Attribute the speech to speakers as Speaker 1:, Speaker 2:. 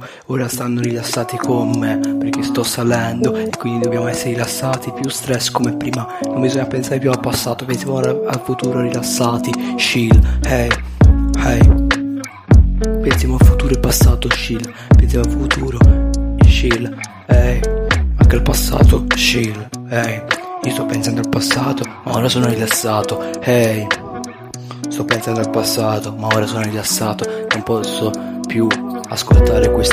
Speaker 1: ora stanno rilassati con me, perché sto salendo e quindi dobbiamo essere rilassati, più stress come prima, non bisogna pensare più al passato, pensiamo al futuro rilassati, chill, hey, hey. Pensiamo al futuro e passato, chill, pensiamo al futuro, chill, hey. Anche al passato, chill, hey. Io sto pensando al passato, ma ora sono rilassato, hey. Sto pensando al passato, ma ora sono rilassato, non posso più ascoltare questa